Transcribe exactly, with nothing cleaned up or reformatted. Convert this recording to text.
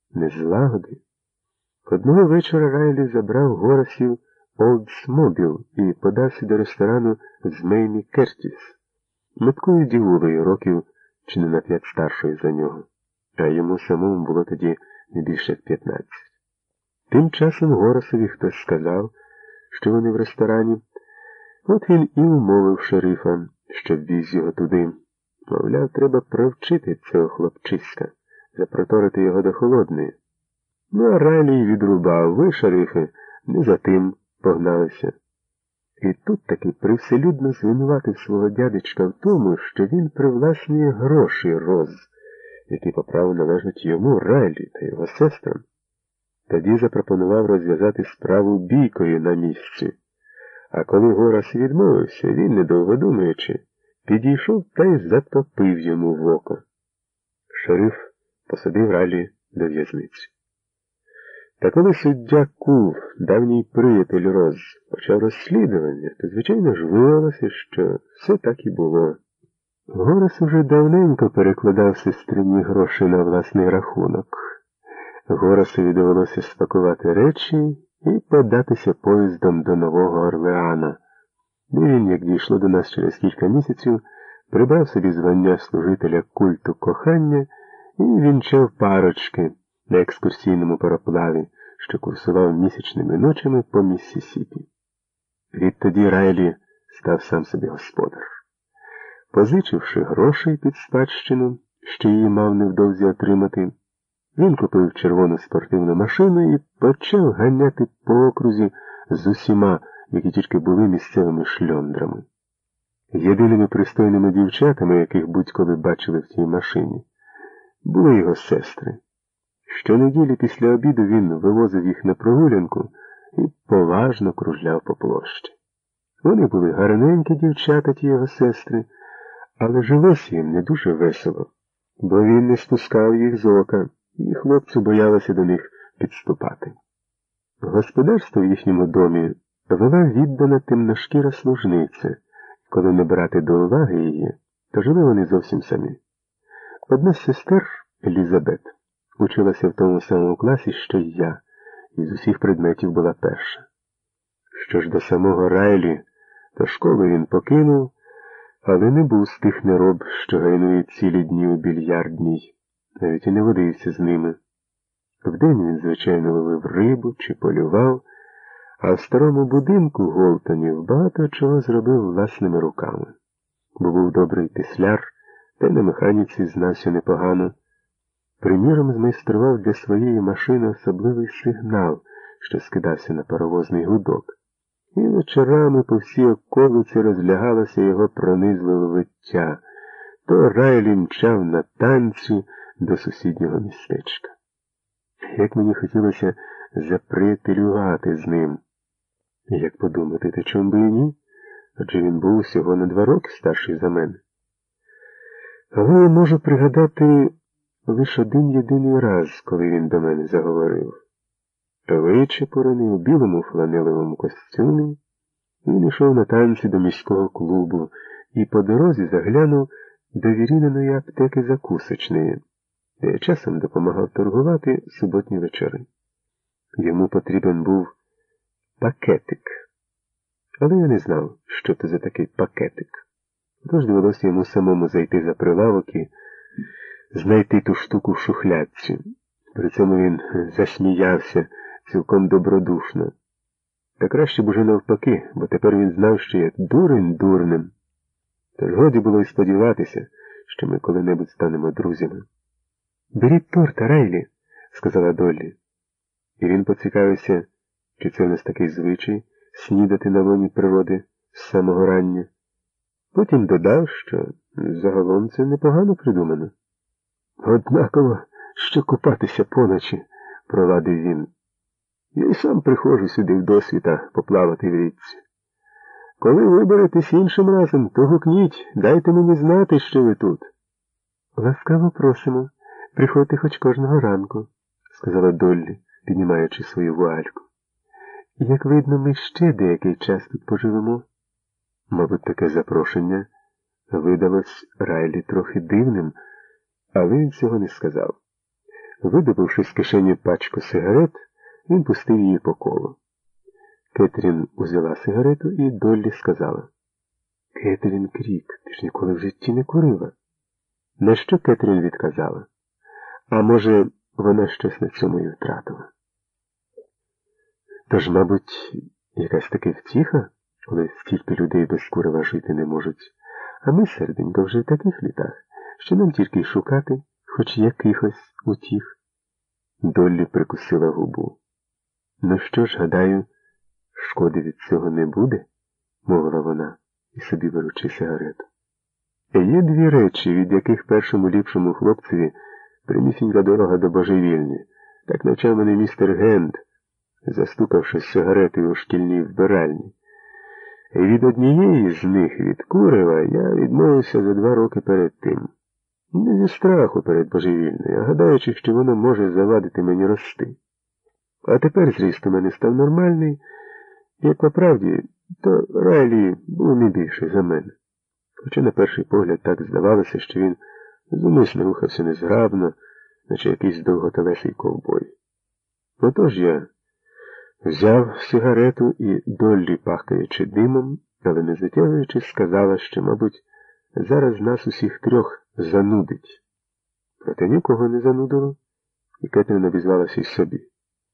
незлагоди. Одного вечора Райлі забрав Горасів Олдсмобіл і подався до ресторану з Меймі Кертіс, меткою дівулею, років чи не на п'ять старшою за нього, а йому самому було тоді не більше як п'ятнадцять. Тим часом Горасові хтось сказав, що вони в ресторані. От він і умовив шерифа, щоб віз його туди. Мовляв, треба провчити цього хлопчиська, запроторити його до холодної. Ну, а Райлі відрубав: ви, шерифи, не за тим погналися. І тут таки привселюдно звинуватив свого дядечка в тому, що він привласнює гроші Роз, які по праву належать йому, Райлі та його сестрам. Тоді запропонував розв'язати справу бійкою на місці. А коли Горас відмовився, він, недовго думаючи, підійшов та й затопив йому в око. Шериф посадив Райлі до в'язниці. Та коли суддя Кул, давній приятель Роз, почав розслідування, то, звичайно ж, виявилося, що все так і було. Горас уже давненько перекладав сестрині гроші на власний рахунок. Горасові довелося спакувати речі і податися поїздом до Нового Орлеана, де він, як дійшло до нас через кілька місяців, прибрав собі звання служителя культу кохання і вінчав парочки на екскурсійному пароплаві, що курсував місячними ночами по Міссісіпі. Відтоді Райлі став сам собі господар. Позичивши грошей під спадщину, що її мав невдовзі отримати, він купив червону спортивну машину і почав ганяти по окрузі з усіма, які тільки були місцевими шльондрами. Єдиними пристойними дівчатами, яких будь-коли бачили в тій машині, були його сестри. Щонеділі після обіду він вивозив їх на прогулянку і поважно кружляв по площі. Вони були гарненькі дівчата, ті його сестри, але жилося їм не дуже весело, бо він не спускав їх з ока, і хлопці боялися до них підступати. Господарство в їхньому домі вела віддана темношкіра служниця, коли не брати до уваги її, то жили вони зовсім самі. Одна з сестер, Елізабет, училася в тому самому класі, що й я, і з усіх предметів була перша. Що ж до самого Райлі, то школу він покинув, але не був з тих нероб, що гайнує цілі дні у більярдній, навіть і не водився з ними. Вдень він, звичайно, ловив рибу чи полював, а в старому будинку Голтонів багато чого зробив власними руками. Бо був добрий тесляр, та й на механіці знався непогано. Приміром, змайстрував для своєї машини особливий сигнал, що скидався на паровозний гудок. І вечорами по всій околиці розлягалося його пронизливе виття. То Райлі мчав на танці до сусіднього містечка. Як мені хотілося заприятелювати з ним. Як подумати, то чому би і ні? Адже він був усього на два роки старший за мене. Але я можу пригадати лише один єдиний раз, коли він до мене заговорив. Вичепурений у білому фланелевому костюмі, він йшов на танці до міського клубу і по дорозі заглянув до Віріниної аптеки закусочної, де я часом допомагав торгувати суботні вечори. Йому потрібен був пакетик. Але я не знав, що це за такий пакетик. Тож довелося йому самому зайти за прилавок і знайти ту штуку в шухлядці. При цьому він засміявся цілком добродушно. Та краще б уже навпаки, бо тепер він знав, що я дурень дурним. Тож годі було й сподіватися, що ми коли-небудь станемо друзями. «Беріть торта, Райлі», – сказала Доллі. І він поцікавився, чи це в нас такий звичай снідати на лоні природи з самого рання. Потім додав, що загалом це непогано придумано. «Однаково, що купатися поночі», – проладив він. «Я й сам приходжу сюди в досвіта поплавати в річці. Коли виберетесь іншим разом, то гукніть, дайте мені знати, що ви тут». «Ласкаво просимо. Приходьте хоч кожного ранку», – сказала Доллі, піднімаючи свою вуальку. «Як видно, ми ще деякий час тут поживемо». Мабуть, таке запрошення видалось Райлі трохи дивним, але він цього не сказав. Видобувши з кишені пачку сигарет, він пустив її по колу. Кетрін узяла сигарету і Доллі сказала: «Кетрін Крік, ти ж ніколи в житті не курила». На що Кетрін відказала: «А може, вона щось на цьому і втратила». Тож, мабуть, якась таки втіха, коли стільки людей без курива жити не можуть. А ми, серденько, вже в таких літах, що нам тільки й шукати хоч якихось утіх. Доллі прикусила губу. «Ну що ж, гадаю, шкоди від цього не буде», – мовила вона, і собі беручи сигарету. Є дві речі, від яких першому ліпшому хлопцеві прямісінька дорога до божевільні. Так навчав мене містер Генд, застукавшись сигаретою у шкільній вбиральні. І від однієї з них, від курива, я відмовився за два роки перед тим. Не зі страху перед божевільною, а гадаючи, що воно може завадити мені рости. А тепер зріст у мене став нормальний, і, як по правді, то Райлі був не більший за мене. Хоча на перший погляд так здавалося, що він зумисно рухався незграбно, наче якийсь довготелесий ковбой. Отож я взяв сигарету і, Доллі, пахкаючи димом, але не затягуючи, сказала, що, мабуть, зараз нас усіх трьох занудить. Проте нікого не занудило, і Кетрін обізвалася й собі.